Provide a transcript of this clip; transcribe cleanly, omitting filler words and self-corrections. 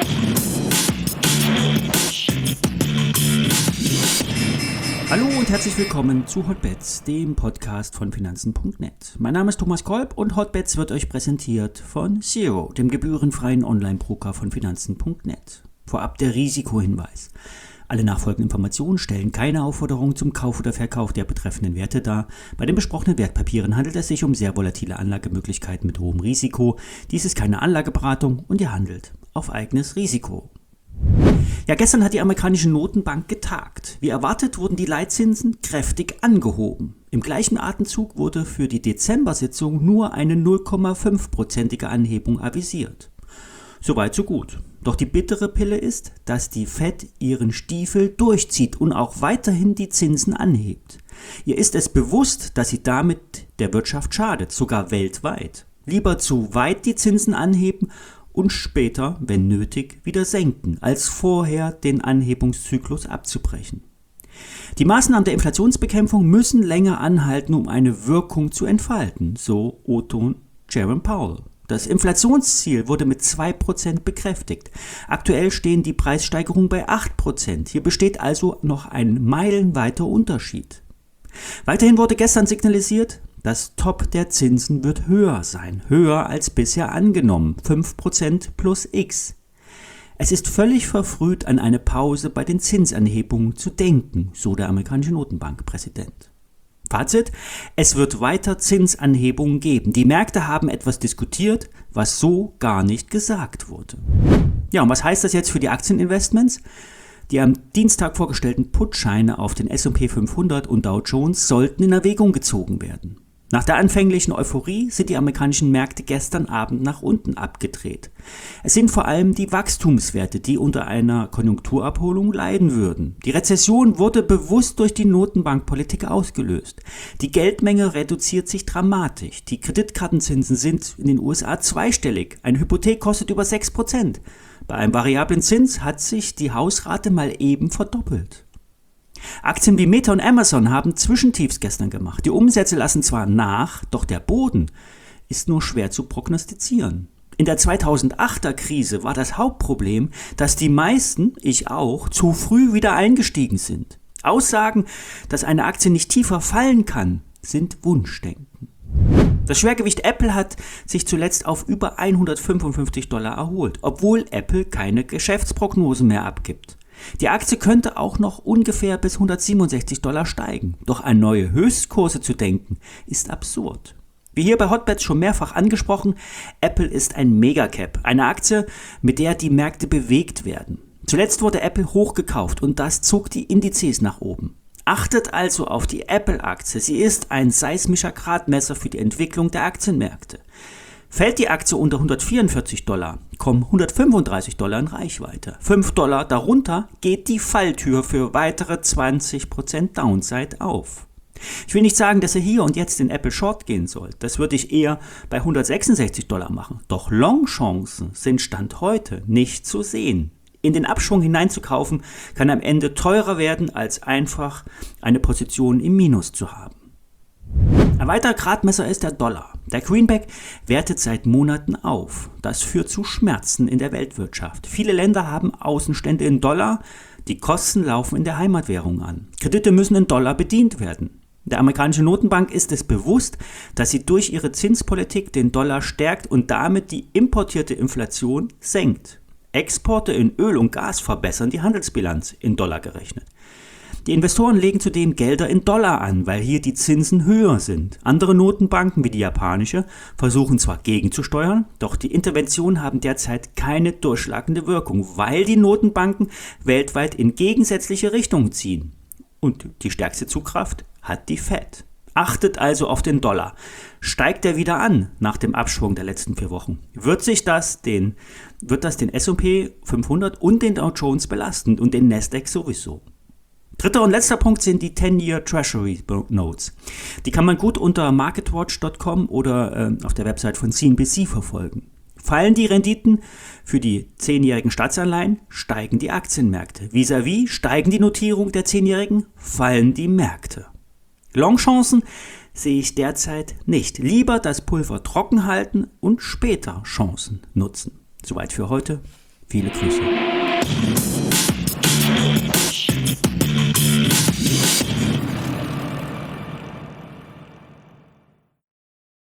Hallo und herzlich willkommen zu Hotbets, dem Podcast von Finanzen.net. Mein Name ist Thomas Kolb und Hotbets wird euch präsentiert von Zero, dem gebührenfreien Online-Broker von Finanzen.net. Vorab der Risikohinweis. Alle nachfolgenden Informationen stellen keine Aufforderung zum Kauf oder Verkauf der betreffenden Werte dar. Bei den besprochenen Wertpapieren handelt es sich um sehr volatile Anlagemöglichkeiten mit hohem Risiko. Dies ist keine Anlageberatung und ihr handelt auf eigenes Risiko. Ja, gestern hat die amerikanische Notenbank getagt. Wie erwartet wurden die Leitzinsen kräftig angehoben. Im gleichen Atemzug wurde für die Dezember-Sitzung nur eine 0,5%ige Anhebung avisiert. Soweit so gut. Doch die bittere Pille ist, dass die Fed ihren Stiefel durchzieht und auch weiterhin die Zinsen anhebt. Ihr ist es bewusst, dass sie damit der Wirtschaft schadet, sogar weltweit. Lieber zu weit die Zinsen anheben und später, wenn nötig, wieder senken, als vorher den Anhebungszyklus abzubrechen. Die Maßnahmen der Inflationsbekämpfung müssen länger anhalten, um eine Wirkung zu entfalten, so O-Ton Jerome Powell. Das Inflationsziel wurde mit 2% bekräftigt. Aktuell stehen die Preissteigerungen bei 8%. Hier besteht also noch ein meilenweiter Unterschied. Weiterhin wurde gestern signalisiert, das Top der Zinsen wird höher sein, höher als bisher angenommen, 5% plus X. Es ist völlig verfrüht, an eine Pause bei den Zinsanhebungen zu denken, so der amerikanische Notenbankpräsident. Fazit: Es wird weiter Zinsanhebungen geben. Die Märkte haben etwas diskutiert, was so gar nicht gesagt wurde. Ja, und was heißt das jetzt für die Aktieninvestments? Die am Dienstag vorgestellten Putscheine auf den S&P 500 und Dow Jones sollten in Erwägung gezogen werden. Nach der anfänglichen Euphorie sind die amerikanischen Märkte gestern Abend nach unten abgedreht. Es sind vor allem die Wachstumswerte, die unter einer Konjunkturabholung leiden würden. Die Rezession wurde bewusst durch die Notenbankpolitik ausgelöst. Die Geldmenge reduziert sich dramatisch. Die Kreditkartenzinsen sind in den USA zweistellig. Eine Hypothek kostet über 6%. Bei einem variablen Zins hat sich die Hausrate mal eben verdoppelt. Aktien wie Meta und Amazon haben Zwischentiefs gestern gemacht. Die Umsätze lassen zwar nach, doch der Boden ist nur schwer zu prognostizieren. In der 2008er Krise war das Hauptproblem, dass die meisten, ich auch, zu früh wieder eingestiegen sind. Aussagen, dass eine Aktie nicht tiefer fallen kann, sind Wunschdenken. Das Schwergewicht Apple hat sich zuletzt auf über $155 erholt, obwohl Apple keine Geschäftsprognosen mehr abgibt. Die Aktie könnte auch noch ungefähr bis $167 steigen. Doch an neue Höchstkurse zu denken, ist absurd. Wie hier bei Hotbets schon mehrfach angesprochen, Apple ist ein Megacap, eine Aktie, mit der die Märkte bewegt werden. Zuletzt wurde Apple hochgekauft und das zog die Indizes nach oben. Achtet also auf die Apple-Aktie, sie ist ein seismischer Gradmesser für die Entwicklung der Aktienmärkte. Fällt die Aktie unter $144, kommen $135 in Reichweite. $5 darunter geht die Falltür für weitere 20% Downside auf. Ich will nicht sagen, dass ihr hier und jetzt in Apple Short gehen sollt. Das würde ich eher bei $166 machen. Doch Long-Chancen sind Stand heute nicht zu sehen. In den Abschwung hineinzukaufen kann am Ende teurer werden, als einfach eine Position im Minus zu haben. Ein weiterer Gradmesser ist der Dollar. Der Greenback wertet seit Monaten auf. Das führt zu Schmerzen in der Weltwirtschaft. Viele Länder haben Außenstände in Dollar, die Kosten laufen in der Heimatwährung an. Kredite müssen in Dollar bedient werden. Der amerikanischen Notenbank ist es bewusst, dass sie durch ihre Zinspolitik den Dollar stärkt und damit die importierte Inflation senkt. Exporte in Öl und Gas verbessern die Handelsbilanz in Dollar gerechnet. Die Investoren legen zudem Gelder in Dollar an, weil hier die Zinsen höher sind. Andere Notenbanken, wie die japanische, versuchen zwar gegenzusteuern, doch die Interventionen haben derzeit keine durchschlagende Wirkung, weil die Notenbanken weltweit in gegensätzliche Richtungen ziehen. Und die stärkste Zugkraft hat die Fed. Achtet also auf den Dollar. Steigt er wieder an nach dem Abschwung der letzten 4 Wochen? Wird das den S&P 500 und den Dow Jones belasten und den Nasdaq sowieso? Dritter und letzter Punkt sind die 10-Year Treasury Notes. Die kann man gut unter marketwatch.com oder auf der Website von CNBC verfolgen. Fallen die Renditen für die 10-jährigen Staatsanleihen, steigen die Aktienmärkte. Vis-à-vis steigen die Notierungen der 10-jährigen, fallen die Märkte. Longchancen sehe ich derzeit nicht. Lieber das Pulver trocken halten und später Chancen nutzen. Soweit für heute. Viele Grüße.